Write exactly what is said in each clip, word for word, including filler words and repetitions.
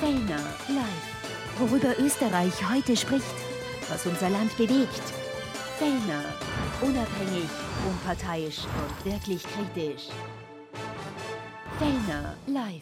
Fellner live. Worüber Österreich heute spricht, was unser Land bewegt. Fellner, unabhängig, unparteiisch und wirklich kritisch. Fellner live.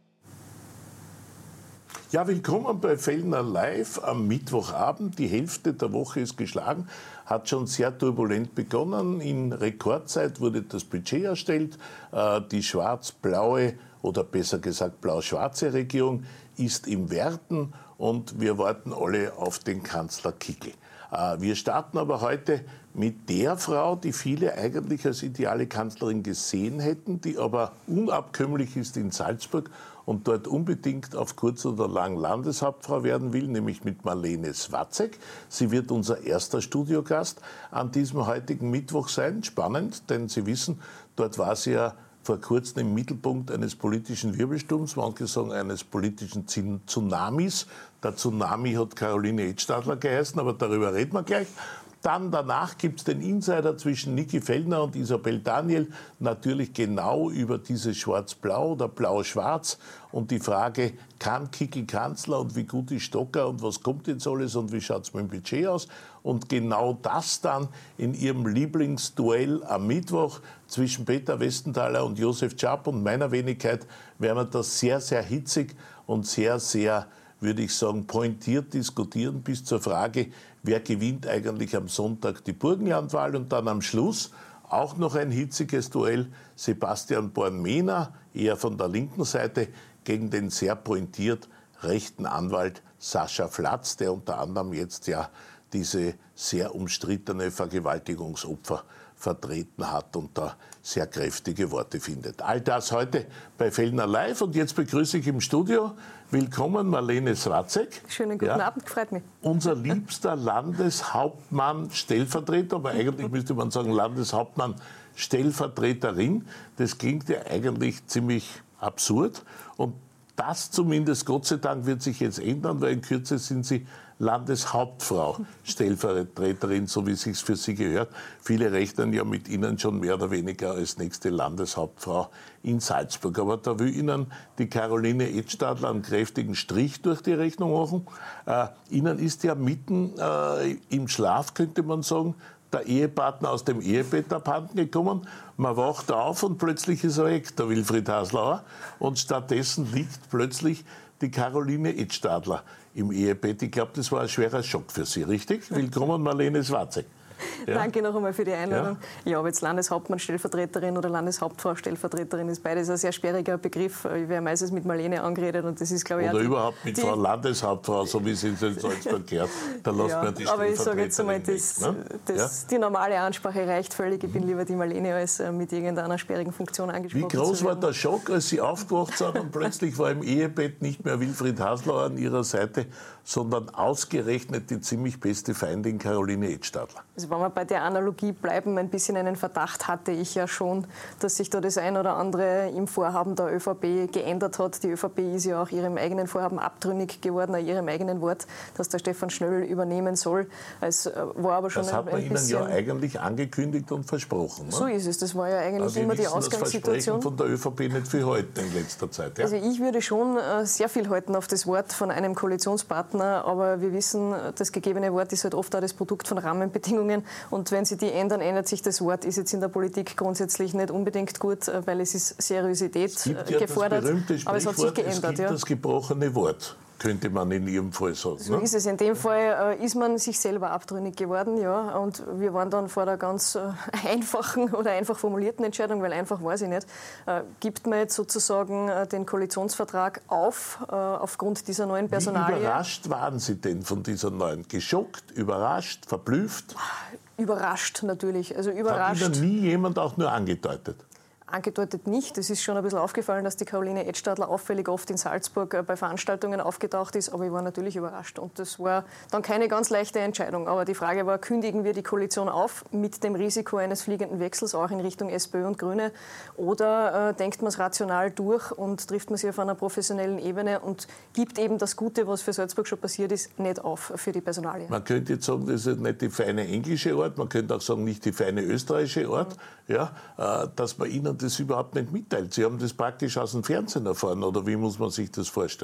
Ja, willkommen bei Fellner live am Mittwochabend. Die Hälfte der Woche ist geschlagen, hat schon sehr turbulent begonnen. In Rekordzeit wurde das Budget erstellt. Die schwarz-blaue oder besser gesagt blau-schwarze Regierung ist im Werden und wir warten alle auf den Kanzler Kickl. Wir starten aber heute mit der Frau, die viele eigentlich als ideale Kanzlerin gesehen hätten, die aber unabkömmlich ist in Salzburg und dort unbedingt auf kurz oder lang Landeshauptfrau werden will, nämlich mit Marlene Swatzek. Sie wird unser erster Studiogast an diesem heutigen Mittwoch sein. Spannend, denn Sie wissen, dort war sie ja vor kurzem im Mittelpunkt eines politischen Wirbelsturms, manche sagen eines politischen Tsunamis. Der Tsunami hat Caroline Edstadler geheißen, aber darüber reden wir gleich. Dann danach gibt es den Insider zwischen Niki Fellner und Isabel Daniel, natürlich genau über dieses Schwarz-Blau oder Blau-Schwarz und die Frage, kann Kickl Kanzler und wie gut ist Stocker und was kommt jetzt alles und wie schaut es mit dem Budget aus? Und genau das dann in ihrem Lieblingsduell am Mittwoch zwischen Peter Westenthaler und Josef Schaap und meiner Wenigkeit werden wir das sehr, sehr hitzig und sehr, sehr, würde ich sagen, pointiert diskutieren bis zur Frage, wer gewinnt eigentlich am Sonntag die Burgenlandwahl und dann am Schluss auch noch ein hitziges Duell. Sebastian Born-Mehner, eher von der linken Seite, gegen den sehr pointiert rechten Anwalt Sascha Flatz, der unter anderem jetzt ja diese sehr umstrittene Vergewaltigungsopfer vertreten hat und da sehr kräftige Worte findet. All das heute bei Fellner live und jetzt begrüße ich im Studio, willkommen Marlene Swatzek. Schönen guten ja, Abend, gefreut mich. Unser liebster Landeshauptmann, Stellvertreter, aber eigentlich müsste man sagen Landeshauptmann, Stellvertreterin. Das klingt ja eigentlich ziemlich absurd und das zumindest, Gott sei Dank, wird sich jetzt ändern, weil in Kürze sind Sie Landeshauptfrau, Stellvertreterin, so wie es sich für Sie gehört. Viele rechnen ja mit Ihnen schon mehr oder weniger als nächste Landeshauptfrau in Salzburg. Aber da will Ihnen die Caroline Edstadler einen kräftigen Strich durch die Rechnung machen. Äh, Ihnen ist ja mitten äh, im Schlaf, könnte man sagen, der Ehepartner aus dem Ehebett abhanden gekommen. Man wacht auf und plötzlich ist er weg, der Wilfried Haslauer. Und stattdessen liegt plötzlich die Caroline Edstadler im Ehebett. Ich glaube, das war ein schwerer Schock für Sie, richtig? Willkommen, Marlene Swatzek. Ja. Danke noch einmal für die Einladung. Ja, ja, ob jetzt Landeshauptmann-Stellvertreterin oder Landeshauptfrau-Stellvertreterin ist beides ein sehr sperriger Begriff. Ich werde meistens mit Marlene angeredet und das ist, glaube ich, oder die, überhaupt mit die, Frau Landeshauptfrau, so wie sie in Salzburg gehört. Da lässt ja, man die aber ich sage jetzt einmal, das, nicht, ne? das, ja? die normale Ansprache reicht völlig. Ich bin lieber die Marlene als mit irgendeiner sperrigen Funktion angesprochen. Wie groß war der Schock, als Sie aufgewacht sind und plötzlich war im Ehebett nicht mehr Wilfried Haslauer an Ihrer Seite, sondern ausgerechnet die ziemlich beste Feindin Caroline Edstadler? Also wenn wir bei der Analogie bleiben, ein bisschen einen Verdacht hatte ich ja schon, dass sich da das ein oder andere im Vorhaben der ÖVP geändert hat. Die ÖVP ist ja auch ihrem eigenen Vorhaben abtrünnig geworden, an ihrem eigenen Wort, dass der Stefan Schnöll übernehmen soll. Es war aber schon das ein, hat man ein Ihnen bisschen, ja eigentlich angekündigt und versprochen. Ne? So ist es. Das war ja eigentlich also immer die wissen, Ausgangssituation. Das Versprechen von der ÖVP nicht viel halten in letzter Zeit. Ja? Also ich würde schon sehr viel halten auf das Wort von einem Koalitionspartner, aber wir wissen, das gegebene Wort ist halt oft auch das Produkt von Rahmenbedingungen und wenn sie die ändern, ändert sich das Wort, ist jetzt in der Politik grundsätzlich nicht unbedingt gut, weil es ist Seriosität es gibt ja gefordert, das berühmte aber es hat sich geändert. Es gibt ja. das gebrochene Wort, könnte man in Ihrem Fall sagen. So ne? ist es. In dem Fall äh, ist man sich selber abtrünnig geworden, ja, und wir waren dann vor der ganz äh, einfachen oder einfach formulierten Entscheidung, weil einfach weiß ich nicht, äh, gibt man jetzt sozusagen äh, den Koalitionsvertrag auf, äh, aufgrund dieser neuen Personalie. Wie überrascht waren Sie denn von dieser neuen? Geschockt, überrascht, verblüfft? Überrascht natürlich. Also überrascht. Hat Ihnen nie jemand auch nur angedeutet? Angedeutet nicht. Es ist schon ein bisschen aufgefallen, dass die Caroline Edstadler auffällig oft in Salzburg bei Veranstaltungen aufgetaucht ist, aber ich war natürlich überrascht. Und das war dann keine ganz leichte Entscheidung. Aber die Frage war, kündigen wir die Koalition auf mit dem Risiko eines fliegenden Wechsels auch in Richtung SPÖ und Grüne oder äh, denkt man es rational durch und trifft man sich auf einer professionellen Ebene und gibt eben das Gute, was für Salzburg schon passiert ist, nicht auf für die Personalie. Man könnte jetzt sagen, das ist nicht die feine englische Art, man könnte auch sagen, nicht die feine österreichische Art, mhm. ja, äh, dass man ihnen das überhaupt nicht mitteilt. Sie haben das praktisch aus dem Fernsehen erfahren, oder wie muss man sich das vorstellen?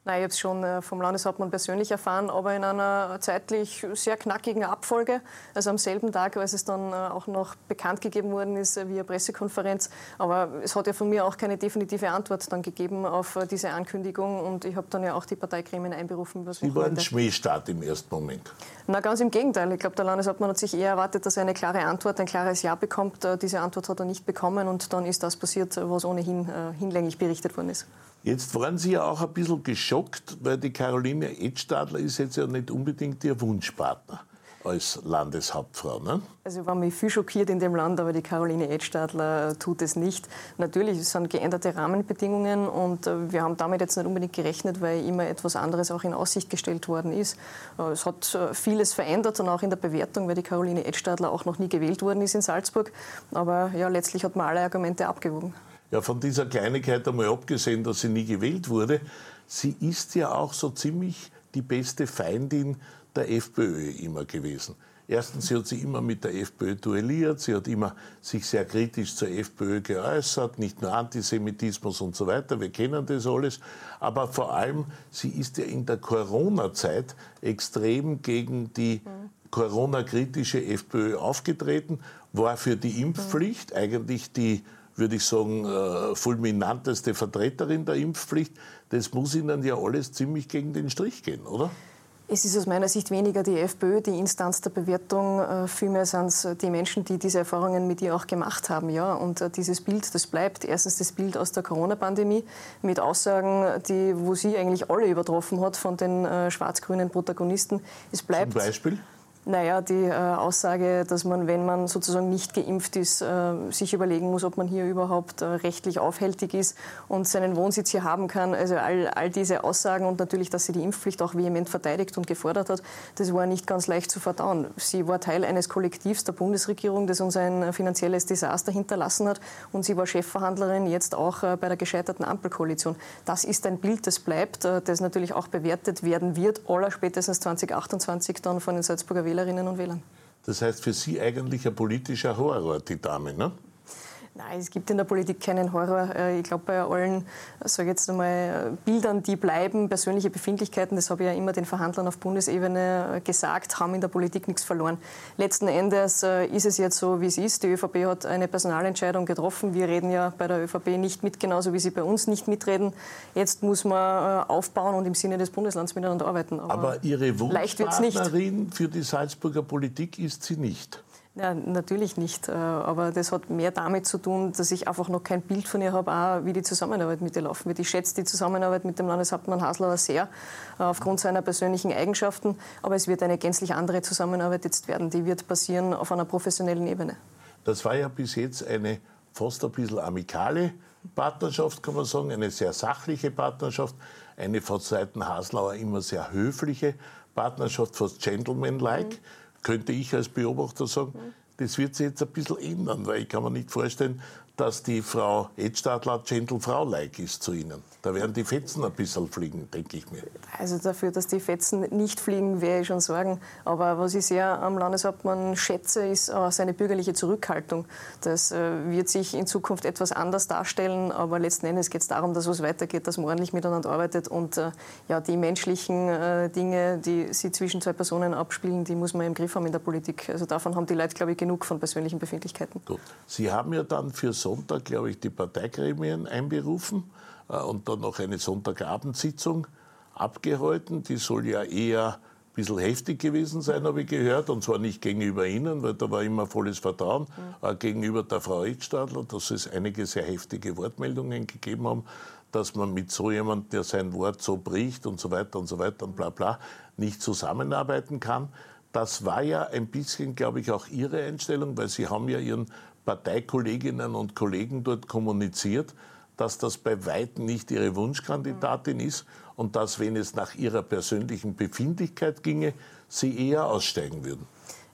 Nein, ich habe es schon vom Landeshauptmann persönlich erfahren, aber in einer zeitlich sehr knackigen Abfolge. Also am selben Tag, als es dann auch noch bekannt gegeben worden ist via Pressekonferenz. Aber es hat ja von mir auch keine definitive Antwort dann gegeben auf diese Ankündigung. Und ich habe dann ja auch die Parteigremien einberufen. Was Sie waren Schmähstart im ersten Moment. Na, ganz im Gegenteil. Ich glaube, der Landeshauptmann hat sich eher erwartet, dass er eine klare Antwort, ein klares Ja bekommt. Diese Antwort hat er nicht bekommen und dann ist das passiert, was ohnehin hinlänglich berichtet worden ist. Jetzt waren Sie ja auch ein bisschen geschockt, weil die Caroline Edstadler ist jetzt ja nicht unbedingt Ihr Wunschpartner als Landeshauptfrau, ne? Also ich war mich viel schockiert in dem Land, aber die Caroline Edstadler tut es nicht. Natürlich, es sind geänderte Rahmenbedingungen und wir haben damit jetzt nicht unbedingt gerechnet, weil immer etwas anderes auch in Aussicht gestellt worden ist. Es hat vieles verändert und auch in der Bewertung, weil die Caroline Edstadler auch noch nie gewählt worden ist in Salzburg. Aber ja, letztlich hat man alle Argumente abgewogen. Ja, von dieser Kleinigkeit einmal abgesehen, dass sie nie gewählt wurde, sie ist ja auch so ziemlich die beste Feindin der FPÖ immer gewesen. Erstens, sie hat sich immer mit der FPÖ duelliert, sie hat immer sich sehr kritisch zur FPÖ geäußert, nicht nur Antisemitismus und so weiter, wir kennen das alles. Aber vor allem, sie ist ja in der Corona-Zeit extrem gegen die Corona-kritische FPÖ aufgetreten, war für die Impfpflicht eigentlich die, würde ich sagen, äh, fulminanteste Vertreterin der Impfpflicht. Das muss Ihnen ja alles ziemlich gegen den Strich gehen, oder? Es ist aus meiner Sicht weniger die FPÖ, die Instanz der Bewertung. Äh, vielmehr sind es die Menschen, die diese Erfahrungen mit ihr auch gemacht haben. Ja? Und äh, dieses Bild, das bleibt. Erstens das Bild aus der Corona-Pandemie mit Aussagen, die, wo sie eigentlich alle übertroffen hat von den äh, schwarz-grünen Protagonisten. Es bleibt. Zum Beispiel? Naja, die äh, Aussage, dass man, wenn man sozusagen nicht geimpft ist, äh, sich überlegen muss, ob man hier überhaupt äh, rechtlich aufhältig ist und seinen Wohnsitz hier haben kann. Also all, all diese Aussagen und natürlich, dass sie die Impfpflicht auch vehement verteidigt und gefordert hat, das war nicht ganz leicht zu verdauen. Sie war Teil eines Kollektivs der Bundesregierung, das uns ein finanzielles Desaster hinterlassen hat und sie war Chefverhandlerin jetzt auch äh, bei der gescheiterten Ampelkoalition. Das ist ein Bild, das bleibt, äh, das natürlich auch bewertet werden wird, allerspätestens zwanzig achtundzwanzig dann von den Salzburger Wählern. Wählerinnen und Wählern. Das heißt für Sie eigentlich ein politischer Horror, die Dame, ne? Nein, es gibt in der Politik keinen Horror. Ich glaube, bei allen, sage jetzt einmal, Bildern, die bleiben, persönliche Befindlichkeiten, das habe ich ja immer den Verhandlern auf Bundesebene gesagt, haben in der Politik nichts verloren. Letzten Endes ist es jetzt so, wie es ist. Die ÖVP hat eine Personalentscheidung getroffen. Wir reden ja bei der ÖVP nicht mit, genauso wie sie bei uns nicht mitreden. Jetzt muss man aufbauen und im Sinne des Bundeslands miteinander arbeiten. Aber, Aber Ihre Wunschpartnerin für die Salzburger Politik ist sie nicht? Ja, natürlich nicht. Aber das hat mehr damit zu tun, dass ich einfach noch kein Bild von ihr habe, auch wie die Zusammenarbeit mit ihr laufen wird. Ich schätze die Zusammenarbeit mit dem Landeshauptmann Haslauer sehr, aufgrund seiner persönlichen Eigenschaften. Aber es wird eine gänzlich andere Zusammenarbeit jetzt werden. Die wird passieren auf einer professionellen Ebene. Das war ja bis jetzt eine fast ein bisschen amikale Partnerschaft, kann man sagen. Eine sehr sachliche Partnerschaft. Eine von Seiten Haslauer immer sehr höfliche Partnerschaft, fast gentlemanlike. Mhm. Könnte ich als Beobachter sagen, das wird sich jetzt ein bisschen ändern, weil ich kann mir nicht vorstellen, dass die Frau Edstadler Gentle-Frau-like ist zu Ihnen. Da werden die Fetzen ein bisschen fliegen, denke ich mir. Also dafür, dass die Fetzen nicht fliegen, werde ich schon sorgen. Aber was ich sehr am Landeshauptmann schätze, ist auch seine bürgerliche Zurückhaltung. Das äh, wird sich in Zukunft etwas anders darstellen, aber letzten Endes geht es darum, dass es weitergeht, dass man ordentlich miteinander arbeitet und äh, ja, die menschlichen äh, Dinge, die sich zwischen zwei Personen abspielen, die muss man im Griff haben in der Politik. Also davon haben die Leute, glaube ich, genug von persönlichen Befindlichkeiten. Gut. Sie haben ja dann für Sonntag, glaube ich, die Parteigremien einberufen äh, und dann noch eine Sonntagabendsitzung abgehalten. Die soll ja eher ein bisschen heftig gewesen sein, habe ich gehört. Und zwar nicht gegenüber Ihnen, weil da war immer volles Vertrauen, mhm. äh, gegenüber der Frau Edstadler, dass es einige sehr heftige Wortmeldungen gegeben haben, dass man mit so jemandem, der sein Wort so bricht und so weiter und so weiter und bla bla, nicht zusammenarbeiten kann. Das war ja ein bisschen, glaube ich, auch Ihre Einstellung, weil Sie haben ja Ihren Parteikolleginnen und Kollegen dort kommuniziert, dass das bei weitem nicht Ihre Wunschkandidatin ist und dass, wenn es nach Ihrer persönlichen Befindlichkeit ginge, Sie eher aussteigen würden.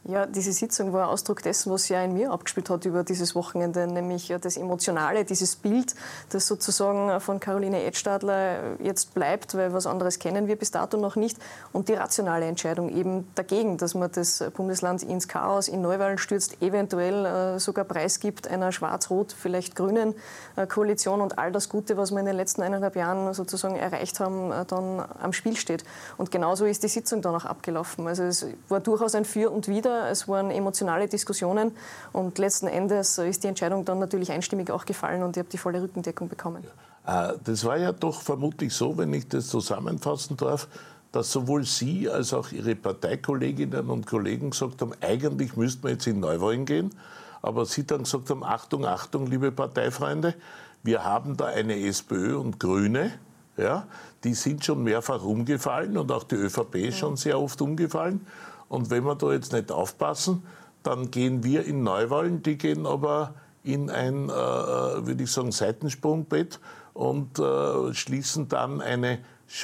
Ja, diese Sitzung war Ausdruck dessen, was sich ja in mir abgespielt hat über dieses Wochenende, nämlich das Emotionale, dieses Bild, das sozusagen von Caroline Edstadler jetzt bleibt, weil was anderes kennen wir bis dato noch nicht, und die rationale Entscheidung eben dagegen, dass man das Bundesland ins Chaos, in Neuwahlen stürzt, eventuell äh, sogar preisgibt einer schwarz-rot, vielleicht grünen äh, Koalition und all das Gute, was wir in den letzten eineinhalb Jahren sozusagen erreicht haben, äh, dann am Spiel steht. Und genauso ist die Sitzung dann auch abgelaufen. Also es war durchaus ein Für und Wider. Es waren emotionale Diskussionen und letzten Endes ist die Entscheidung dann natürlich einstimmig auch gefallen und ich habe die volle Rückendeckung bekommen. Ja. Das war ja doch vermutlich so, wenn ich das zusammenfassen darf, dass sowohl Sie als auch Ihre Parteikolleginnen und Kollegen gesagt haben, eigentlich müssten wir jetzt in Neuwahlen gehen, aber Sie dann gesagt haben, Achtung, Achtung, liebe Parteifreunde, wir haben da eine SPÖ und Grüne, ja, die sind schon mehrfach umgefallen und auch die ÖVP ist schon sehr oft umgefallen. Und wenn wir da jetzt nicht aufpassen, dann gehen wir in Neuwahlen, die gehen aber in ein, äh, würde ich sagen, Seitensprungbett und äh, schließen dann eine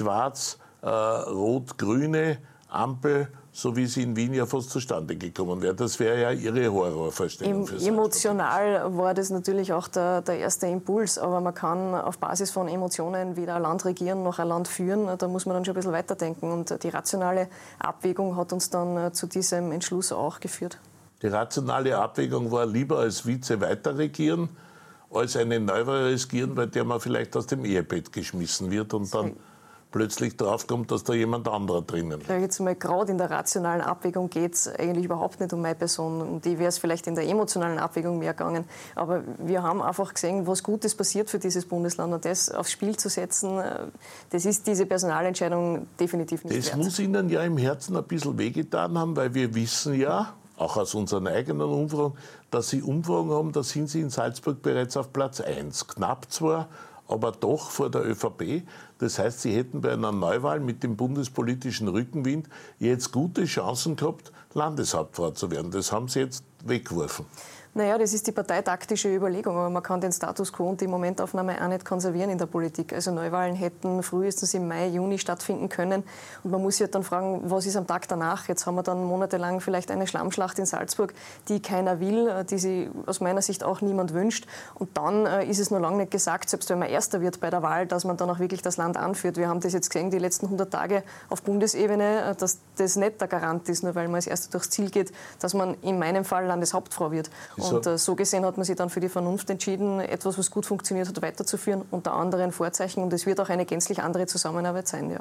schwarz-rot-grüne Ampel, so wie sie in Wien ja fast zustande gekommen wäre. Das wäre ja Ihre Horrorvorstellung. Für emotional war das natürlich auch der, der erste Impuls, aber man kann auf Basis von Emotionen weder ein Land regieren noch ein Land führen. Da muss man dann schon ein bisschen weiterdenken. Und die rationale Abwägung hat uns dann zu diesem Entschluss auch geführt. Die rationale Abwägung war, lieber als Vize weiter regieren, als eine Neuwahl riskieren, bei der man vielleicht aus dem Ehebett geschmissen wird und dann plötzlich draufkommt, dass da jemand anderer drinnen ist. Jetzt mal, gerade in der rationalen Abwägung geht es eigentlich überhaupt nicht um meine Person. Um die wäre es vielleicht in der emotionalen Abwägung mehr gegangen. Aber wir haben einfach gesehen, was Gutes passiert für dieses Bundesland. Und das aufs Spiel zu setzen, das ist diese Personalentscheidung definitiv nicht das wert. Das muss Ihnen ja im Herzen ein bisschen wehgetan haben, weil wir wissen ja, auch aus unseren eigenen Umfragen, dass Sie Umfragen haben, da sind Sie in Salzburg bereits auf Platz eins. Knapp zwar, aber doch vor der ÖVP. Das heißt, Sie hätten bei einer Neuwahl mit dem bundespolitischen Rückenwind jetzt gute Chancen gehabt, Landeshauptfrau zu werden. Das haben Sie jetzt weggeworfen. Naja, das ist die parteitaktische Überlegung, aber man kann den Status quo und die Momentaufnahme auch nicht konservieren in der Politik. Also Neuwahlen hätten frühestens im Mai, Juni stattfinden können und man muss sich halt dann fragen, was ist am Tag danach? Jetzt haben wir dann monatelang vielleicht eine Schlammschlacht in Salzburg, die keiner will, die sich aus meiner Sicht auch niemand wünscht und dann ist es noch lange nicht gesagt, selbst wenn man Erster wird bei der Wahl, dass man dann auch wirklich das Land anführt. Wir haben das jetzt gesehen, die letzten hundert Tage auf Bundesebene, dass das nicht der Garant ist, nur weil man als Erster durchs Ziel geht, dass man in meinem Fall Landeshauptfrau wird. Und äh, so gesehen hat man sich dann für die Vernunft entschieden, etwas, was gut funktioniert hat, weiterzuführen, unter anderen Vorzeichen. Und es wird auch eine gänzlich andere Zusammenarbeit sein, ja.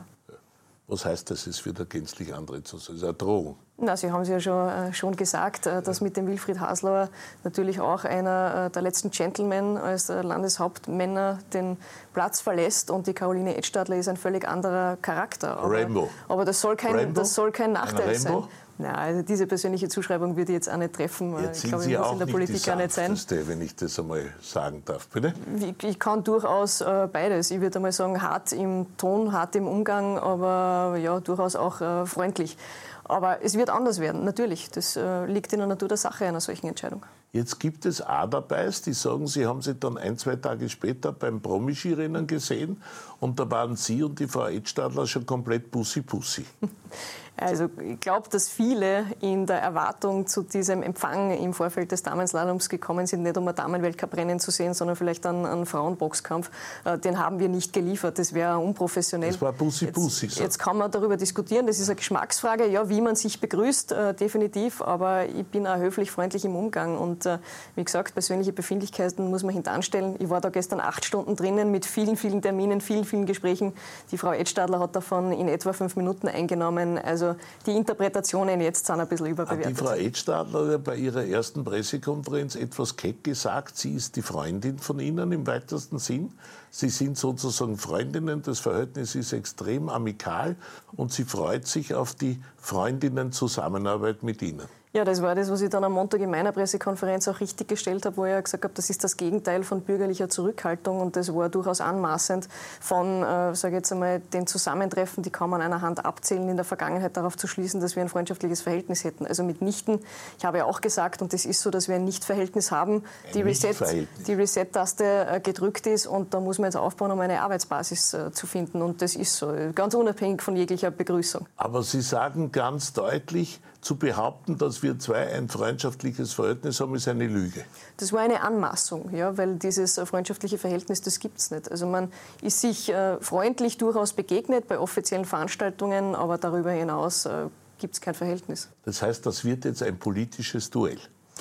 Was heißt das, es wird eine gänzlich andere Zusammenarbeit? Das ist eine Drohung. Na, Sie haben es ja schon, äh, schon gesagt, äh, dass mit dem Wilfried Haslauer natürlich auch einer äh, der letzten Gentlemen als äh, Landeshauptmänner den Platz verlässt und die Caroline Edstadler ist ein völlig anderer Charakter. Aber, Rainbow. aber das soll kein, das soll kein Nachteil sein. Nein, also diese persönliche Zuschreibung würde ich jetzt auch nicht treffen. Jetzt ich glaube, Sie ich muss auch in der nicht Politik die auch nicht sein. Wenn ich das einmal sagen darf, bitte? Ich, ich kann durchaus äh, beides. Ich würde einmal sagen, hart im Ton, hart im Umgang, aber ja, durchaus auch äh, freundlich. Aber es wird anders werden, natürlich. Das äh, liegt in der Natur der Sache einer solchen Entscheidung. Jetzt gibt es auch dabei, die sagen, Sie haben sie dann ein, zwei Tage später beim Promi-Skirennen gesehen und da waren Sie und die Frau Edstadler schon komplett Pussy-Pussy. Also ich glaube, dass viele in der Erwartung zu diesem Empfang im Vorfeld des Damenslaloms gekommen sind, nicht um ein Damenweltcuprennen zu sehen, sondern vielleicht einen, einen Frauenboxkampf. Den haben wir nicht geliefert, das wäre unprofessionell. Das war Pussy-Pussy. Jetzt, jetzt kann man darüber diskutieren, das ist eine Geschmacksfrage, ja, wie man sich begrüßt, äh, definitiv, aber ich bin auch höflich, freundlich im Umgang und äh, wie gesagt, persönliche Befindlichkeiten muss man hintanstellen. Ich war da gestern acht Stunden drinnen mit vielen, vielen Terminen, vielen, vielen Gesprächen. Die Frau Edstadler hat davon in etwa fünf Minuten eingenommen, also die Interpretationen jetzt sind ein bisschen überbewertet. Hat die Frau Edstadler bei ihrer ersten Pressekonferenz etwas keck gesagt, sie ist die Freundin von Ihnen im weitesten Sinn? Sie sind sozusagen Freundinnen, das Verhältnis ist extrem amikal und sie freut sich auf die Freundinnen-Zusammenarbeit mit Ihnen. Ja, das war das, was ich dann am Montag in meiner Pressekonferenz auch richtig gestellt habe, wo ich ja gesagt habe, das ist das Gegenteil von bürgerlicher Zurückhaltung und das war durchaus anmaßend von, äh, sage ich jetzt einmal, den Zusammentreffen, die kann man an einer Hand abzählen, in der Vergangenheit darauf zu schließen, dass wir ein freundschaftliches Verhältnis hätten. Also mitnichten. Ich habe ja auch gesagt, und das ist so, dass wir ein Nicht-Verhältnis haben, die Reset, die Reset-Taste äh, gedrückt ist und da muss man jetzt aufbauen, um eine Arbeitsbasis äh, zu finden und das ist so, ganz unabhängig von jeglicher Begrüßung. Aber Sie sagen ganz deutlich, zu behaupten, dass wir zwei ein freundschaftliches Verhältnis haben, ist eine Lüge. Das war eine Anmaßung, ja, weil dieses freundschaftliche Verhältnis, das gibt es nicht. Also man ist sich äh, freundlich durchaus begegnet bei offiziellen Veranstaltungen, aber darüber hinaus äh, gibt es kein Verhältnis. Das heißt, das wird jetzt ein politisches Duell.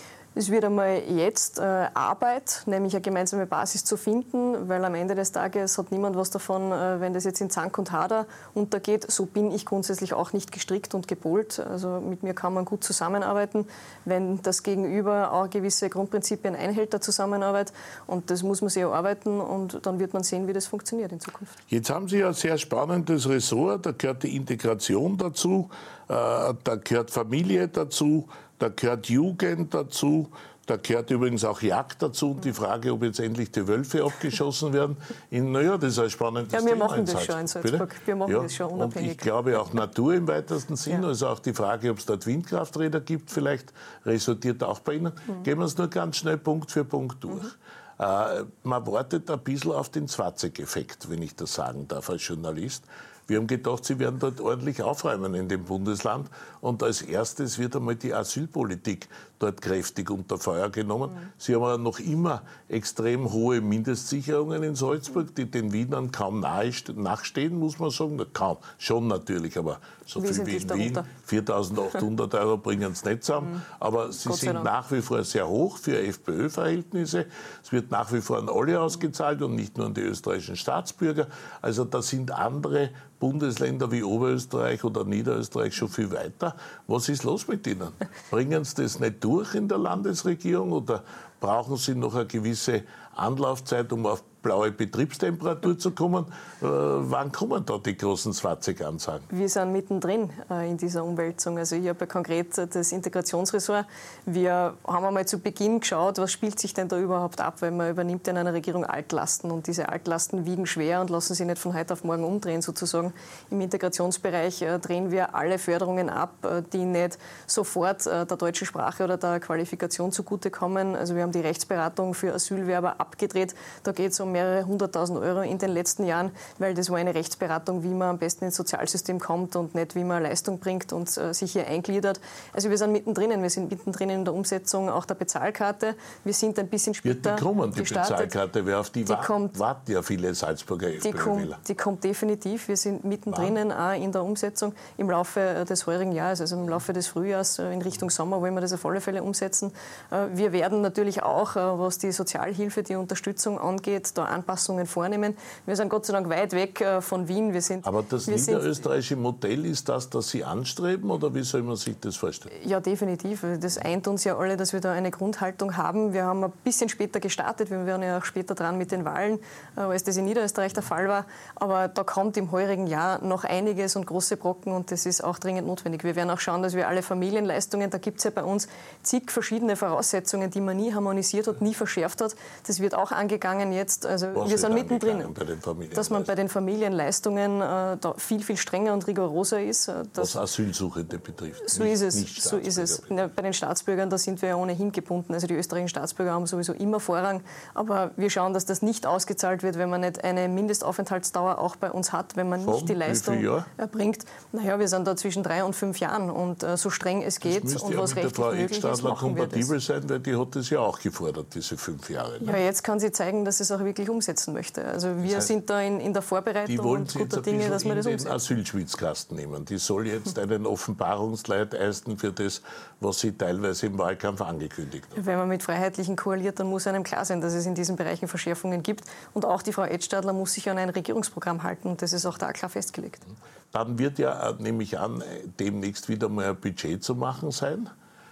Es wird einmal jetzt äh, Arbeit, nämlich eine gemeinsame Basis zu finden, weil am Ende des Tages hat niemand was davon, äh, wenn das jetzt in Zank und Hader untergeht. So bin ich grundsätzlich auch nicht gestrickt und gepolt. Also mit mir kann man gut zusammenarbeiten, wenn das Gegenüber auch gewisse Grundprinzipien einhält der Zusammenarbeit. Und das muss man sich erarbeiten und dann wird man sehen, wie das funktioniert in Zukunft. Jetzt haben Sie ein sehr spannendes Ressort, da gehört die Integration dazu, äh, da gehört Familie dazu, da gehört Jugend dazu, da gehört übrigens auch Jagd dazu und die Frage, ob jetzt endlich die Wölfe abgeschossen werden. In, naja, das ist ein spannendes Thema. Ja, wir machen das schon in Salzburg. Wir machen ja, das schon unabhängig. Und ich glaube auch Natur im weitesten Sinn, ja. Also auch die Frage, ob es dort Windkrafträder gibt, vielleicht resultiert auch bei Ihnen. Mhm. Gehen wir es nur ganz schnell Punkt für Punkt durch. Mhm. Äh, man wartet ein bisschen auf den Zwatzek-Effekt, wenn ich das sagen darf als Journalist. Wir haben gedacht, Sie werden dort ordentlich aufräumen in dem Bundesland. Und als erstes wird einmal die Asylpolitik dort kräftig unter Feuer genommen. Mhm. Sie haben aber noch immer extrem hohe Mindestsicherungen in Salzburg, die den Wienern kaum nahe nachstehen, muss man sagen. Kaum, schon natürlich, aber so viel wie in Wien. viertausendachthundert Euro bringen es nicht zusammen. Mhm. Aber sie sind nach wie vor sehr hoch für FPÖ-Verhältnisse. Es wird nach wie vor an alle ausgezahlt und nicht nur an die österreichischen Staatsbürger. Also da sind andere Bundesländer wie Oberösterreich oder Niederösterreich schon viel weiter. Was ist los mit Ihnen? Bringen Sie das nicht durch in der Landesregierung oder brauchen Sie noch eine gewisse Anlaufzeit, um auf blaue Betriebstemperatur zu kommen? Äh, wann kommen da die großen Zwatzek-Ansagen? Wir sind mittendrin äh, in dieser Umwälzung. Also ich habe konkret das Integrationsressort. Wir haben einmal zu Beginn geschaut, was spielt sich denn da überhaupt ab, weil man übernimmt in einer Regierung Altlasten und diese Altlasten wiegen schwer und lassen sich nicht von heute auf morgen umdrehen sozusagen. Im Integrationsbereich äh, drehen wir alle Förderungen ab, äh, die nicht sofort äh, der deutschen Sprache oder der Qualifikation zugutekommen. Also wir haben die Rechtsberatung für Asylwerber abgedreht. Da geht es um mehrere hunderttausend Euro in den letzten Jahren, weil das war eine Rechtsberatung, wie man am besten ins Sozialsystem kommt und nicht, wie man Leistung bringt und äh, sich hier eingliedert. Also wir sind mittendrin, wir sind mittendrin in der Umsetzung auch der Bezahlkarte. Wir sind ein bisschen später ja, die kommen, die gestartet. Bezahlkarte, wer auf die, die wa kommt, warten ja viele Salzburger die kommt, die kommt definitiv. Wir sind mittendrin auch in der Umsetzung im Laufe des heurigen Jahres, also im Laufe des Frühjahrs in Richtung Sommer wollen wir das auf alle Fälle umsetzen. Wir werden natürlich auch, was die Sozialhilfe, die Unterstützung angeht, da Anpassungen vornehmen. Wir sind Gott sei Dank weit weg von Wien. Wir sind, Aber das niederösterreichische Modell ist das, das Sie anstreben, oder wie soll man sich das vorstellen? Ja, definitiv. Das eint uns ja alle, dass wir da eine Grundhaltung haben. Wir haben ein bisschen später gestartet. Wir waren ja auch später dran mit den Wahlen, als das in Niederösterreich der Fall war. Aber da kommt im heurigen Jahr noch einiges und große Brocken und das ist auch dringend notwendig. Wir werden auch schauen, dass wir alle Familienleistungen, da gibt es ja bei uns zig verschiedene Voraussetzungen, die man nie harmonisiert hat, nie verschärft hat. Das wird auch angegangen jetzt. Also Was wir sind mittendrin, dass man bei den Familienleistungen äh, da viel, viel strenger und rigoroser ist. Äh, Was Asylsuchende betrifft. So ist es. So ist es. Ja, bei den Staatsbürgern, da sind wir ja ohnehin gebunden. Also die österreichischen Staatsbürger haben sowieso immer Vorrang. Aber wir schauen, dass das nicht ausgezahlt wird, wenn man nicht eine Mindestaufenthaltsdauer auch bei uns hat, wenn man Von nicht die Leistung erbringt. Naja, wir sind da zwischen drei und fünf Jahren und äh, so streng es geht das und ja was rechtlich möglich ist, machen wir das. kompatibel sein, weil die hat das ja auch gefordert, diese fünf Jahre. Ne? Ja, jetzt kann sie zeigen, dass sie es auch wirklich umsetzen möchte. Also wir das heißt, sind da in, in der Vorbereitung und guter Dinge, dass wir das umsetzen. Die wollen sie jetzt den Asylschwitzkasten nehmen. Die soll jetzt einen Offenbarungsleit leisten für das, was sie teilweise im Wahlkampf angekündigt hat. Wenn man mit Freiheitlichen koaliert, dann muss einem klar sein, dass es in diesen Bereichen Verschärfungen gibt. Und auch die Frau Edstadler muss sich an ein Regierungsprogramm halten. Und das ist auch da klar festgelegt. Dann wird ja, nehme ich an, demnächst wieder mal ein Budget zu machen sein.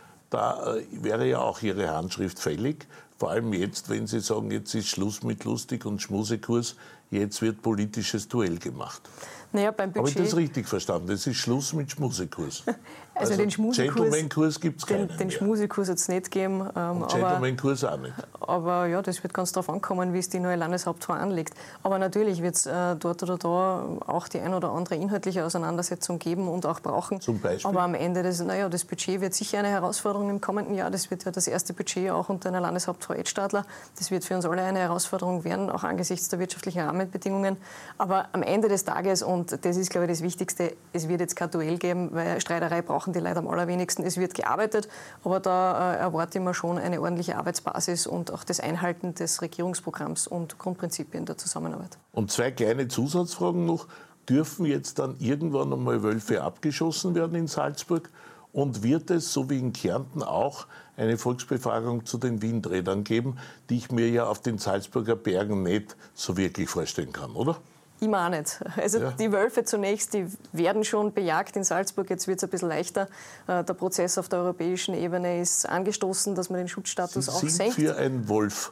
Da wäre ja auch Ihre Handschrift fällig. Vor allem jetzt, wenn Sie sagen, jetzt ist Schluss mit Lustig und Schmusekurs, jetzt wird politisches Duell gemacht. Naja, beim Budget. Habe ich das richtig verstanden? Das ist Schluss mit Schmusekurs. Also, also den Schmusekurs, Gentleman-Kurs gibt es keinen Den, den Schmusekurs wird es nicht geben. Ähm, Und Gentleman-Kurs auch nicht. Aber ja, das wird ganz darauf ankommen, wie es die neue Landeshauptfrau anlegt. Aber natürlich wird es äh, dort oder da auch die ein oder andere inhaltliche Auseinandersetzung geben und auch brauchen. Zum Beispiel? Aber am Ende, des, naja, das Budget wird sicher eine Herausforderung im kommenden Jahr. Das wird ja das erste Budget auch unter einer Landeshauptfrau Edstadler. Das wird für uns alle eine Herausforderung werden, auch angesichts der wirtschaftlichen Rahmenbedingungen. Aber am Ende des Tages, und Und das ist, glaube ich, das Wichtigste. Es wird jetzt kein Duell geben, weil Streiterei brauchen die Leute am allerwenigsten. Es wird gearbeitet, aber da äh, erwarte ich mir schon eine ordentliche Arbeitsbasis und auch das Einhalten des Regierungsprogramms und Grundprinzipien der Zusammenarbeit. Und zwei kleine Zusatzfragen noch. Dürfen jetzt dann irgendwann einmal Wölfe abgeschossen werden in Salzburg? Und wird es, so wie in Kärnten auch, eine Volksbefragung zu den Windrädern geben, die ich mir ja auf den Salzburger Bergen nicht so wirklich vorstellen kann, oder? Ich meine nicht. Also ja. Die Wölfe zunächst, die werden schon bejagt in Salzburg. Jetzt wird es ein bisschen leichter. Der Prozess auf der europäischen Ebene ist angestoßen, dass man den Schutzstatus Sie auch sind senkt. Für ein Wolf.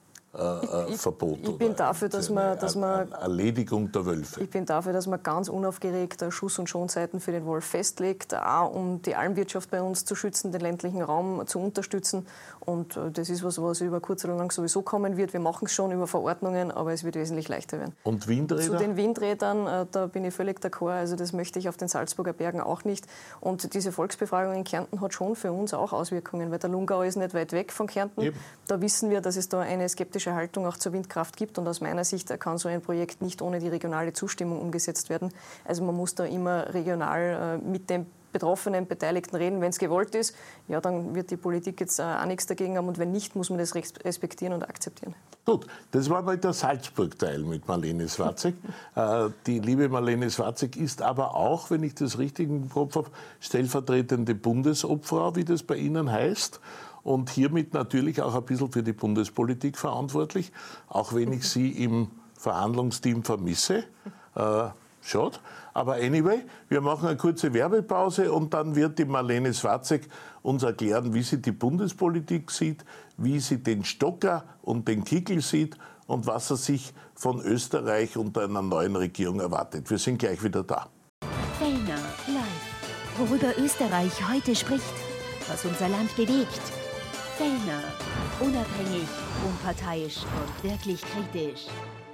Äh, ich, Verbot ich bin dafür, dass man, dass man Erledigung der Wölfe. Ich bin dafür, dass man ganz unaufgeregt Schuss- und Schonzeiten für den Wolf festlegt, auch um die Almwirtschaft bei uns zu schützen, den ländlichen Raum zu unterstützen. Und das ist was, was über kurz oder lang sowieso kommen wird. Wir machen es schon über Verordnungen, aber es wird wesentlich leichter werden. Und Windräder? Zu den Windrädern, da bin ich völlig d'accord. Also das möchte ich auf den Salzburger Bergen auch nicht. Und diese Volksbefragung in Kärnten hat schon für uns auch Auswirkungen, weil der Lungau ist nicht weit weg von Kärnten. Eben. Da wissen wir, dass es da eine skeptische Haltung auch zur Windkraft gibt. Und aus meiner Sicht kann so ein Projekt nicht ohne die regionale Zustimmung umgesetzt werden. Also man muss da immer regional äh, mit den betroffenen Beteiligten reden. Wenn es gewollt ist, ja, dann wird die Politik jetzt äh, auch nichts dagegen haben. Und wenn nicht, muss man das respektieren und akzeptieren. Gut, das war mal der Salzburg-Teil mit Marlene Swarzek. äh, die liebe Marlene Swarzek ist aber auch, wenn ich das richtig im Kopf habe, stellvertretende Bundesobfrau, wie das bei Ihnen heißt. Und hiermit natürlich auch ein bisschen für die Bundespolitik verantwortlich, auch wenn ich sie im Verhandlungsteam vermisse. Äh, schade. Aber anyway, wir machen eine kurze Werbepause und dann wird die Marlene Swarzek uns erklären, wie sie die Bundespolitik sieht, wie sie den Stocker und den Kickl sieht und was er sich von Österreich unter einer neuen Regierung erwartet. Wir sind gleich wieder da. Fellner live. Worüber Österreich heute spricht, was unser Land bewegt. Fellner, unabhängig, unparteiisch und wirklich kritisch.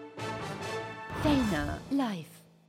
Fellner live.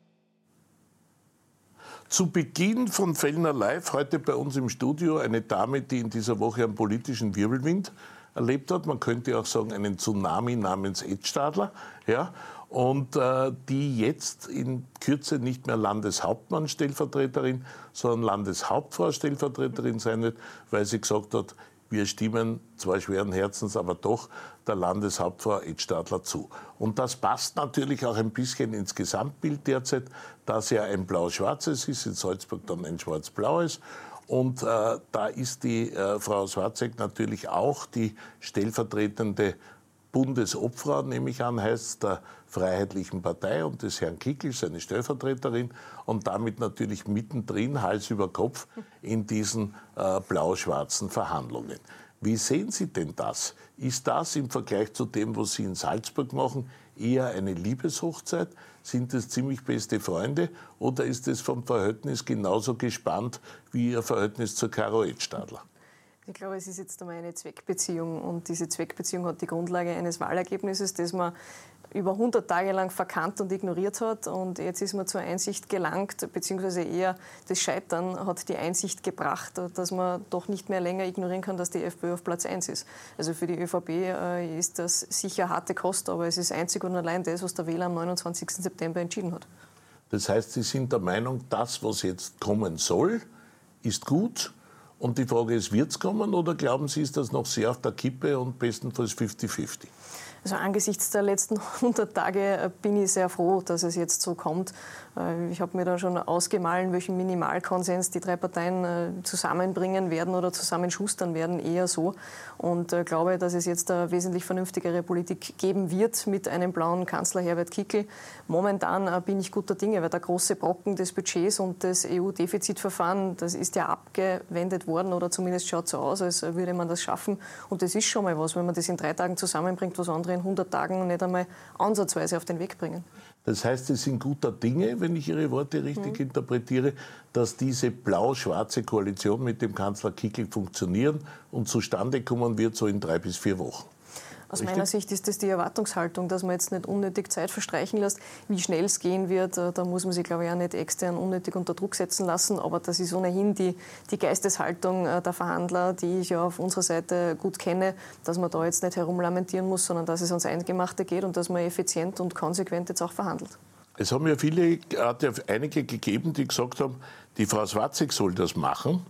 Zu Beginn von Fellner Live heute bei uns im Studio eine Dame, die in dieser Woche einen politischen Wirbelwind erlebt hat. Man könnte auch sagen, einen Tsunami namens Edstadler. Ja, und äh, die jetzt in Kürze nicht mehr Landeshauptmann-Stellvertreterin, sondern Landeshauptfrau-Stellvertreterin sein wird, weil sie gesagt hat, wir stimmen zwar schweren Herzens, aber doch der Landeshauptfrau Edstadler zu. Und das passt natürlich auch ein bisschen ins Gesamtbild derzeit, dass ja ein blau-schwarzes ist, in Salzburg dann ein schwarz-blaues. Und äh, da ist die äh, Frau Swarzek natürlich auch die stellvertretende Bundesobfrau, nehme ich an, heißt der Freiheitlichen Partei und des Herrn Kickl, seine Stellvertreterin, und damit natürlich mittendrin, Hals über Kopf, in diesen äh, blau-schwarzen Verhandlungen. Wie sehen Sie denn das? Ist das im Vergleich zu dem, was Sie in Salzburg machen, eher eine Liebeshochzeit? Sind es ziemlich beste Freunde oder ist es vom Verhältnis genauso gespannt wie Ihr Verhältnis zur Caro Edstadler? Ich glaube, es ist jetzt einmal eine Zweckbeziehung und diese Zweckbeziehung hat die Grundlage eines Wahlergebnisses, das man über hundert Tage lang verkannt und ignoriert hat und jetzt ist man zur Einsicht gelangt, beziehungsweise eher das Scheitern hat die Einsicht gebracht, dass man doch nicht mehr länger ignorieren kann, dass die FPÖ auf Platz eins ist. Also für die ÖVP äh, ist das sicher harte Kost, aber es ist einzig und allein das, was der Wähler am neunundzwanzigsten September entschieden hat. Das heißt, Sie sind der Meinung, das, was jetzt kommen soll, ist gut? Und die Frage ist, wird es kommen oder glauben Sie, ist das noch sehr auf der Kippe und bestenfalls fifty fifty? Also angesichts der letzten hundert Tage bin ich sehr froh, dass es jetzt so kommt. Ich habe mir da schon ausgemahlen, welchen Minimalkonsens die drei Parteien zusammenbringen werden oder zusammenschustern werden, eher so. Und glaube, dass es jetzt eine wesentlich vernünftigere Politik geben wird mit einem blauen Kanzler Herbert Kickl. Momentan bin ich guter Dinge, weil der große Brocken des Budgets und des E U-Defizitverfahren, das ist ja abgewendet worden oder zumindest schaut so aus, als würde man das schaffen. Und das ist schon mal was, wenn man das in drei Tagen zusammenbringt, was andere in hundert Tagen nicht einmal ansatzweise auf den Weg bringen. Das heißt, Sie sind guter Dinge, wenn ich Ihre Worte richtig mhm. interpretiere, dass diese blau-schwarze Koalition mit dem Kanzler Kickl funktionieren und zustande kommen wird, so in drei bis vier Wochen. Aus Richtig? meiner Sicht ist das die Erwartungshaltung, dass man jetzt nicht unnötig Zeit verstreichen lässt. Wie schnell es gehen wird, da muss man sich, glaube ich, auch nicht extern unnötig unter Druck setzen lassen. Aber das ist ohnehin die, die Geisteshaltung der Verhandler, die ich ja auf unserer Seite gut kenne, dass man da jetzt nicht herumlamentieren muss, sondern dass es ans Eingemachte geht und dass man effizient und konsequent jetzt auch verhandelt. Es haben ja viele, hat ja einige gegeben, die gesagt haben, die Frau Swatzig soll das machen.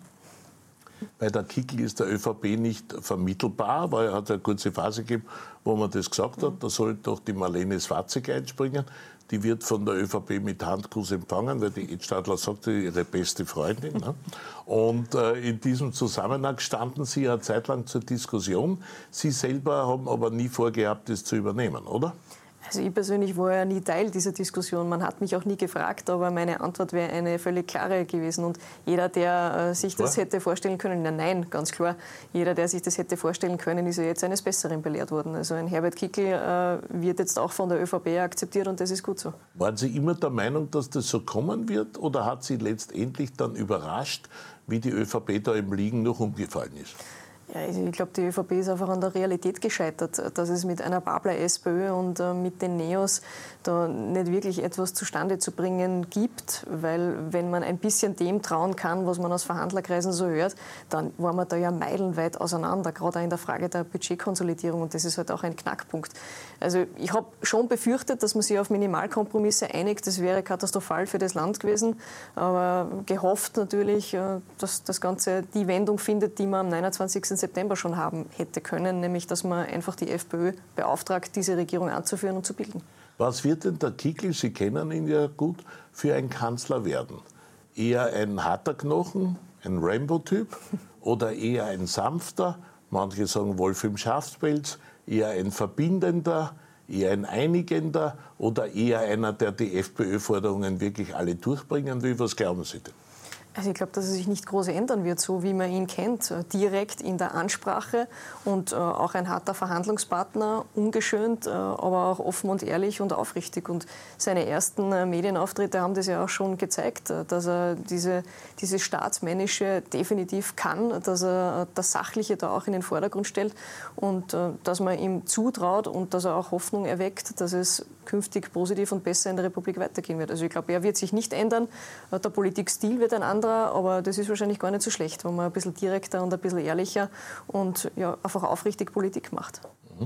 Bei der Kickl ist der ÖVP nicht vermittelbar, weil er hat eine kurze Phase gegeben, wo man das gesagt hat, da soll doch die Marlene Swatzig einspringen. Die wird von der ÖVP mit Handkuss empfangen, weil die Edstadler sagte, ihre beste Freundin. Ne? Und äh, in diesem Zusammenhang standen Sie eine Zeit lang zur Diskussion. Sie selber haben aber nie vorgehabt, das zu übernehmen, oder? Also ich persönlich war ja nie Teil dieser Diskussion. Man hat mich auch nie gefragt, aber meine Antwort wäre eine völlig klare gewesen. Und jeder, der äh, sich das hätte vorstellen können, ja, nein, ganz klar, jeder, der sich das hätte vorstellen können, ist ja jetzt eines Besseren belehrt worden. Also ein Herbert Kickl äh, wird jetzt auch von der ÖVP akzeptiert und das ist gut so. Waren Sie immer der Meinung, dass das so kommen wird, oder hat Sie letztendlich dann überrascht, wie die ÖVP da im Liegen noch umgefallen ist? Ja, ich glaube, die ÖVP ist einfach an der Realität gescheitert, dass es mit einer Babler-SPÖ und äh, mit den Neos da nicht wirklich etwas zustande zu bringen gibt, weil wenn man ein bisschen dem trauen kann, was man aus Verhandlerkreisen so hört, dann waren wir da ja meilenweit auseinander, gerade auch in der Frage der Budgetkonsolidierung, und das ist halt auch ein Knackpunkt. Also ich habe schon befürchtet, dass man sich auf Minimalkompromisse einigt, das wäre katastrophal für das Land gewesen, aber gehofft natürlich, äh, dass das Ganze die Wendung findet, die man am neunundzwanzigsten September schon haben hätte können, nämlich dass man einfach die FPÖ beauftragt, diese Regierung anzuführen und zu bilden. Was wird denn der Kickl, Sie kennen ihn ja gut, für ein Kanzler werden? Eher ein harter Knochen, ein Rambo-Typ, oder eher ein sanfter, manche sagen Wolf im Schafspelz, eher ein verbindender, eher ein einigender oder eher einer, der die FPÖ-Forderungen wirklich alle durchbringen will? Was glauben Sie denn? Also ich glaube, dass es sich nicht groß ändern wird, so wie man ihn kennt. Direkt in der Ansprache und äh, auch ein harter Verhandlungspartner, ungeschönt, äh, aber auch offen und ehrlich und aufrichtig. Und seine ersten äh, Medienauftritte haben das ja auch schon gezeigt, äh, dass er diese, diese Staatsmännische definitiv kann, dass er das Sachliche da auch in den Vordergrund stellt und äh, dass man ihm zutraut und dass er auch Hoffnung erweckt, dass es künftig positiv und besser in der Republik weitergehen wird. Also ich glaube, er wird sich nicht ändern. Der Politikstil wird ein anderer, aber das ist wahrscheinlich gar nicht so schlecht, wenn man ein bisschen direkter und ein bisschen ehrlicher und ja, einfach aufrichtig Politik macht.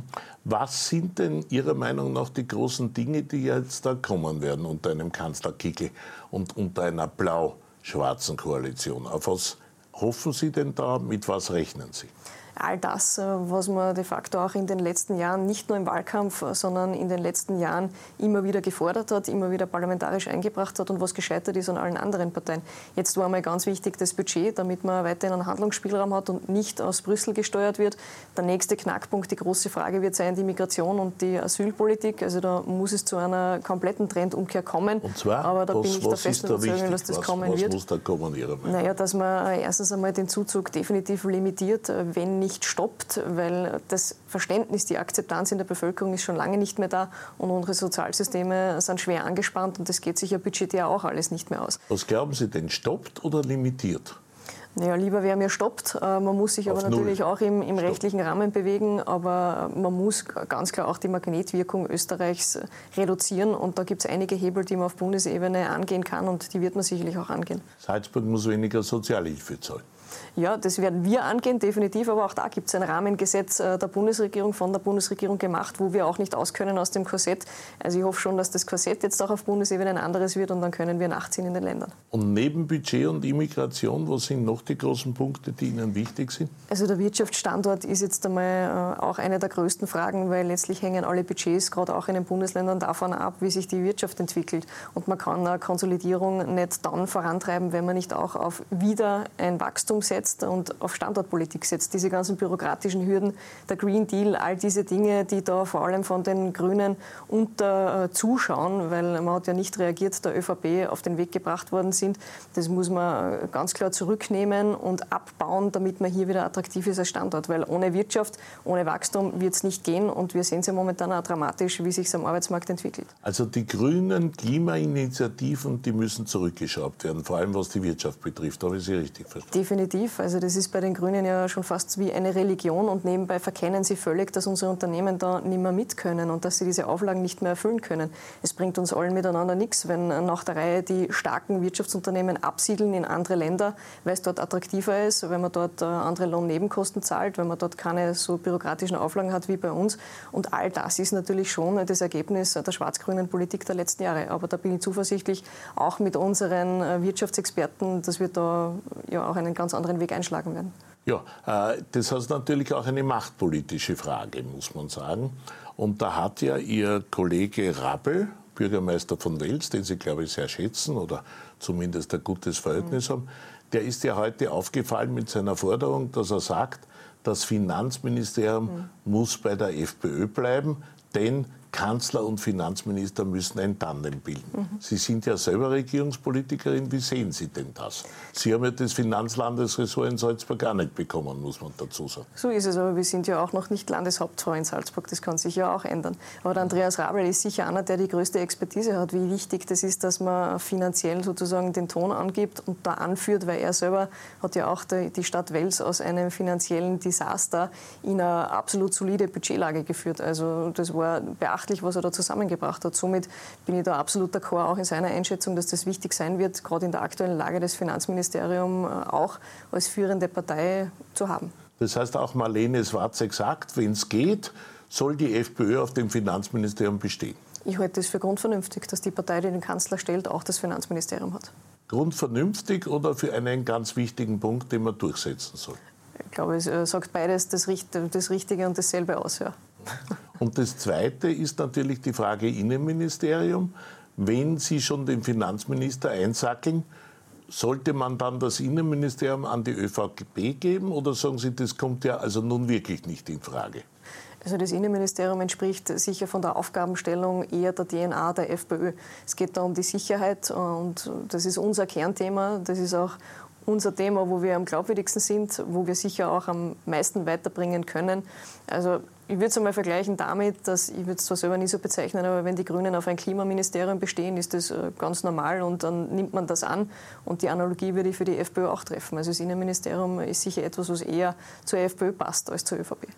Was sind denn Ihrer Meinung nach die großen Dinge, die jetzt da kommen werden unter einem Kanzler Kickl und unter einer blau-schwarzen Koalition? Auf was hoffen Sie denn da? Mit was rechnen Sie? All das, was man de facto auch in den letzten Jahren, nicht nur im Wahlkampf, sondern in den letzten Jahren immer wieder gefordert hat, immer wieder parlamentarisch eingebracht hat und was gescheitert ist an allen anderen Parteien. Jetzt war einmal ganz wichtig das Budget, damit man weiterhin einen Handlungsspielraum hat und nicht aus Brüssel gesteuert wird. Der nächste Knackpunkt, die große Frage wird sein, die Migration und die Asylpolitik. Also da muss es zu einer kompletten Trendumkehr kommen. Und zwar, aber da was, bin ich der festen Überzeugung, dass das was, kommen was wird. Was muss da kommen, Ihrer Meinung? Naja, dass man erstens einmal den Zuzug definitiv limitiert, wenn nicht stoppt, weil das Verständnis, die Akzeptanz in der Bevölkerung ist schon lange nicht mehr da und unsere Sozialsysteme sind schwer angespannt und das geht sich ja budgetär auch alles nicht mehr aus. Was glauben Sie denn, stoppt oder limitiert? Naja, lieber wäre mir stoppt. Man muss sich Auf aber null. natürlich auch im, im rechtlichen Rahmen bewegen, aber man muss ganz klar auch die Magnetwirkung Österreichs reduzieren und da gibt es einige Hebel, die man auf Bundesebene angehen kann und die wird man sicherlich auch angehen. Salzburg muss weniger Sozialhilfe zahlen. Ja, das werden wir angehen, definitiv. Aber auch da gibt es ein Rahmengesetz der Bundesregierung, von der Bundesregierung gemacht, wo wir auch nicht auskönnen aus dem Korsett. Also ich hoffe schon, dass das Korsett jetzt auch auf Bundesebene ein anderes wird und dann können wir nachziehen in den Ländern. Und neben Budget und Immigration, was sind noch die großen Punkte, die Ihnen wichtig sind? Also der Wirtschaftsstandort ist jetzt einmal auch eine der größten Fragen, weil letztlich hängen alle Budgets, gerade auch in den Bundesländern, davon ab, wie sich die Wirtschaft entwickelt. Und man kann eine Konsolidierung nicht dann vorantreiben, wenn man nicht auch auf wieder ein Wachstum setzt und auf Standortpolitik setzt. Diese ganzen bürokratischen Hürden, der Green Deal, all diese Dinge, die da vor allem von den Grünen unter äh, zuschauen, weil man hat ja nicht reagiert, der ÖVP auf den Weg gebracht worden sind. Das muss man ganz klar zurücknehmen und abbauen, damit man hier wieder attraktiv ist als Standort. Weil ohne Wirtschaft, ohne Wachstum wird es nicht gehen und wir sehen es ja momentan auch dramatisch, wie sich es am Arbeitsmarkt entwickelt. Also die grünen Klimainitiativen, die müssen zurückgeschraubt werden, vor allem was die Wirtschaft betrifft. Habe ich Sie richtig verstanden? Definitiv. definitiv. Also das ist bei den Grünen ja schon fast wie eine Religion und nebenbei verkennen sie völlig, dass unsere Unternehmen da nicht mehr mit können und dass sie diese Auflagen nicht mehr erfüllen können. Es bringt uns allen miteinander nichts, wenn nach der Reihe die starken Wirtschaftsunternehmen absiedeln in andere Länder, weil es dort attraktiver ist, wenn man dort andere Lohnnebenkosten zahlt, wenn man dort keine so bürokratischen Auflagen hat wie bei uns. Und all das ist natürlich schon das Ergebnis der schwarz-grünen Politik der letzten Jahre. Aber da bin ich zuversichtlich, auch mit unseren Wirtschaftsexperten, dass wir da ja auch einen ganz anderen Weg einschlagen werden. Ja, äh, das ist natürlich auch eine machtpolitische Frage, muss man sagen. Und da hat ja Ihr Kollege Rabel, Bürgermeister von Wels, den Sie, glaube ich, sehr schätzen oder zumindest ein gutes Verhältnis mhm. haben, der ist ja heute aufgefallen mit seiner Forderung, dass er sagt, das Finanzministerium mhm. muss bei der FPÖ bleiben, denn Kanzler und Finanzminister müssen ein Tandem bilden. Mhm. Sie sind ja selber Regierungspolitikerin. Wie sehen Sie denn das? Sie haben ja das Finanzlandesressort in Salzburg auch nicht bekommen, muss man dazu sagen. So ist es, aber wir sind ja auch noch nicht Landeshauptfrau in Salzburg. Das kann sich ja auch ändern. Aber der Andreas Rabel ist sicher einer, der die größte Expertise hat, wie wichtig das ist, dass man finanziell sozusagen den Ton angibt und da anführt, weil er selber hat ja auch die Stadt Wels aus einem finanziellen Desaster in eine absolut solide Budgetlage geführt. Also das war beachtlich, was er da zusammengebracht hat. Somit bin ich da absolut d'accord, auch in seiner Einschätzung, dass das wichtig sein wird, gerade in der aktuellen Lage des Finanzministeriums auch als führende Partei zu haben. Das heißt, auch Marlene Swarzek sagt, wenn es geht, soll die FPÖ auf dem Finanzministerium bestehen. Ich halte es für grundvernünftig, dass die Partei, die den Kanzler stellt, auch das Finanzministerium hat. Grundvernünftig oder für einen ganz wichtigen Punkt, den man durchsetzen soll? Ich glaube, es sagt beides das Richtige und dasselbe aus, ja. Und das Zweite ist natürlich die Frage Innenministerium. Wenn Sie schon den Finanzminister einsackeln, sollte man dann das Innenministerium an die ÖVP geben oder sagen Sie, das kommt ja also nun wirklich nicht in Frage? Also das Innenministerium entspricht sicher von der Aufgabenstellung eher der D N A der FPÖ. Es geht da um die Sicherheit und das ist unser Kernthema. Das ist auch unser Thema, wo wir am glaubwürdigsten sind, wo wir sicher auch am meisten weiterbringen können. Also ich würde es einmal vergleichen damit, dass, ich würde es zwar selber nie so bezeichnen, aber wenn die Grünen auf ein Klimaministerium bestehen, ist das ganz normal und dann nimmt man das an. Und die Analogie würde ich für die FPÖ auch treffen. Also das Innenministerium ist sicher etwas, was eher zur FPÖ passt als zur ÖVP.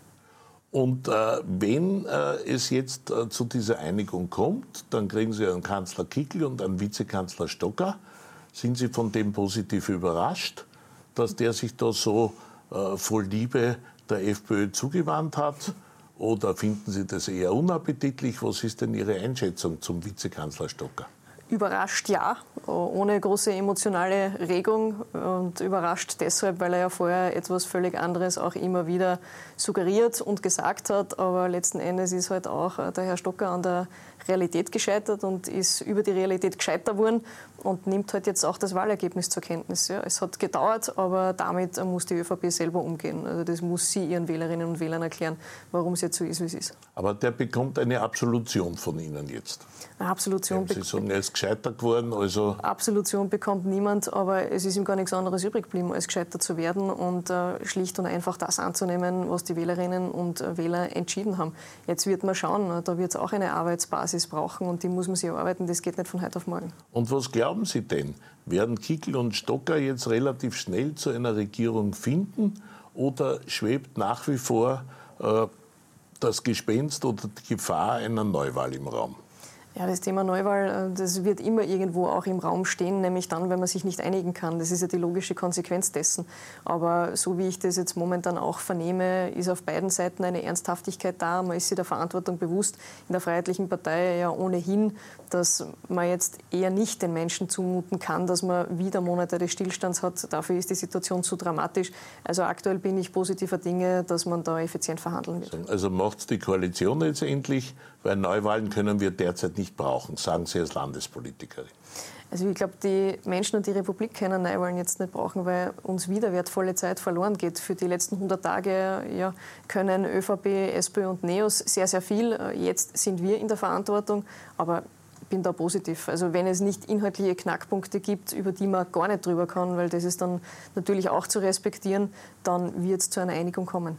Und äh, wenn äh, es jetzt äh, zu dieser Einigung kommt, dann kriegen Sie einen Kanzler Kickl und einen Vizekanzler Stocker. Sind Sie von dem positiv überrascht, dass der sich da so äh, voll Liebe der FPÖ zugewandt hat? Oder finden Sie das eher unappetitlich? Was ist denn Ihre Einschätzung zum Vizekanzler Stocker? Überrascht ja, ohne große emotionale Regung und überrascht deshalb, weil er ja vorher etwas völlig anderes auch immer wieder suggeriert und gesagt hat. Aber letzten Endes ist halt auch der Herr Stocker an der Realität gescheitert und ist über die Realität gescheiter worden und nimmt halt jetzt auch das Wahlergebnis zur Kenntnis. Ja, es hat gedauert, aber damit muss die ÖVP selber umgehen. Also das muss sie ihren Wählerinnen und Wählern erklären, warum es jetzt so ist, wie es ist. Aber der bekommt eine Absolution von Ihnen jetzt. Eine Absolution Sie sagen, er ist gescheitert geworden. Also Absolution bekommt niemand, aber es ist ihm gar nichts anderes übrig geblieben, als gescheitert zu werden und äh, schlicht und einfach das anzunehmen, was die Wählerinnen und Wähler entschieden haben. Jetzt wird man schauen, da wird es auch eine Arbeitsbasis brauchen und die muss man sich erarbeiten, das geht nicht von heute auf morgen. Und was glauben Sie denn? Werden Kickl und Stocker jetzt relativ schnell zu einer Regierung finden oder schwebt nach wie vor äh, das Gespenst oder die Gefahr einer Neuwahl im Raum? Ja, das Thema Neuwahl, das wird immer irgendwo auch im Raum stehen, nämlich dann, wenn man sich nicht einigen kann. Das ist ja die logische Konsequenz dessen. Aber so wie ich das jetzt momentan auch vernehme, ist auf beiden Seiten eine Ernsthaftigkeit da. Man ist sich der Verantwortung bewusst in der Freiheitlichen Partei ja ohnehin, dass man jetzt eher nicht den Menschen zumuten kann, dass man wieder Monate des Stillstands hat. Dafür ist die Situation zu dramatisch. Also aktuell bin ich positiver Dinge, dass man da effizient verhandeln wird. Also macht es die Koalition jetzt endlich, weil Neuwahlen können wir derzeit nicht brauchen, sagen Sie als Landespolitikerin. Also ich glaube, die Menschen und die Republik können Neuwahlen jetzt nicht brauchen, weil uns wieder wertvolle Zeit verloren geht. Für die letzten hundert Tage ja, können ÖVP, SPÖ und NEOS sehr, sehr viel. Jetzt sind wir in der Verantwortung, aber ich bin da positiv. Also wenn es nicht inhaltliche Knackpunkte gibt, über die man gar nicht drüber kann, weil das ist dann natürlich auch zu respektieren, dann wird es zu einer Einigung kommen.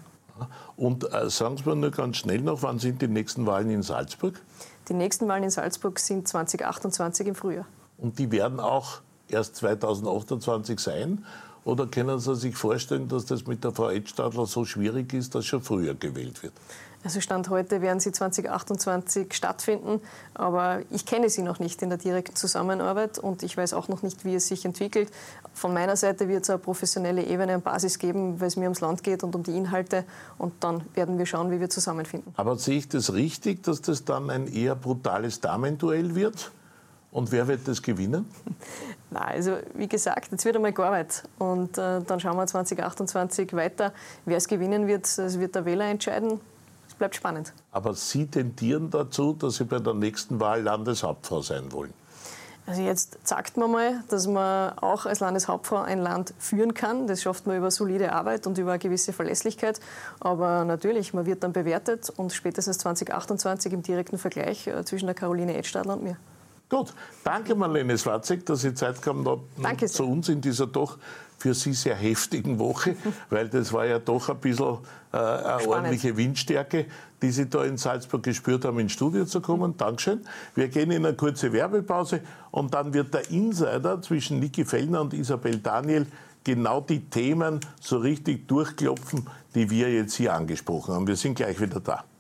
Und äh, sagen Sie mir nur ganz schnell noch, wann sind die nächsten Wahlen in Salzburg? Die nächsten Wahlen in Salzburg sind zwanzig achtundzwanzig im Frühjahr. Und die werden auch erst zweitausendachtundzwanzig sein? Oder können Sie sich vorstellen, dass das mit der Frau Edstadler so schwierig ist, dass schon früher gewählt wird? Also Stand heute werden sie zwanzig achtundzwanzig stattfinden, aber ich kenne sie noch nicht in der direkten Zusammenarbeit und ich weiß auch noch nicht, wie es sich entwickelt. Von meiner Seite wird es eine professionelle Ebene und Basis geben, weil es mir ums Land geht und um die Inhalte und dann werden wir schauen, wie wir zusammenfinden. Aber sehe ich das richtig, dass das dann ein eher brutales Damenduell wird? Und wer wird das gewinnen? Nein, also wie gesagt, jetzt wird einmal gearbeitet und äh, dann schauen wir zwanzig achtundzwanzig weiter. Wer es gewinnen wird, das wird der Wähler entscheiden. Bleibt spannend. Aber Sie tendieren dazu, dass Sie bei der nächsten Wahl Landeshauptfrau sein wollen? Also jetzt sagt man mal, dass man auch als Landeshauptfrau ein Land führen kann. Das schafft man über solide Arbeit und über eine gewisse Verlässlichkeit. Aber natürlich, man wird dann bewertet und spätestens zwanzig achtundzwanzig im direkten Vergleich zwischen der Caroline Edstadler und mir. Gut, danke Marlene Swarzek, dass Sie Zeit gehabt haben zu uns in dieser doch für Sie sehr heftigen Woche, weil das war ja doch ein bisschen äh, eine Spannend. ordentliche Windstärke, die Sie da in Salzburg gespürt haben, ins Studio zu kommen. Dankeschön. Wir gehen in eine kurze Werbepause und dann wird der Insider zwischen Niki Fellner und Isabel Daniel genau die Themen so richtig durchklopfen, die wir jetzt hier angesprochen haben. Wir sind gleich wieder da.